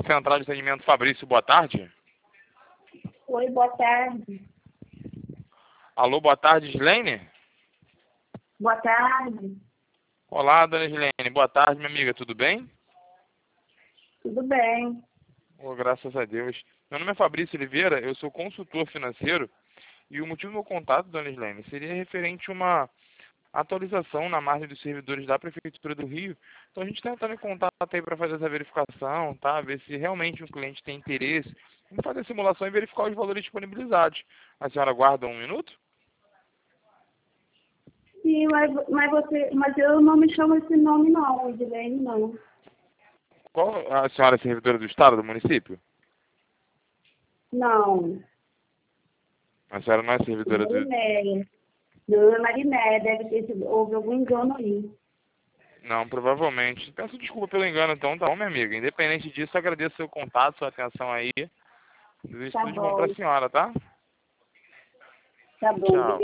Central de Atendimento Fabrício, boa tarde. Oi, boa tarde. Alô, boa tarde, Gislene? Boa tarde. Olá, dona Gislene, boa tarde, minha amiga, tudo bem? Tudo bem? Oh, graças a Deus. Meu nome é Fabrício Oliveira, eu sou consultor financeiro e o motivo do meu contato, dona Gislene, seria referente a uma atualização na margem dos servidores da Prefeitura do Rio. Então a gente está entrando em contato aí para fazer essa verificação, tá? Ver se realmente um cliente tem interesse em fazer a simulação e verificar os valores disponibilizados. A senhora aguarda um minuto? Sim, mas eu não me chamo esse nome não, Edilene não. Qual a senhora é servidora do Estado, do município? Não. A senhora não é servidora do... Marinéia. Não, é Marinéia, houve algum engano aí. Não, provavelmente. Peço desculpa pelo engano, então, tá bom, minha amiga? Independente disso, agradeço seu contato, sua atenção aí. Desejo Tá tudo de bom pra bom, senhora, tá? tá bom. Tchau.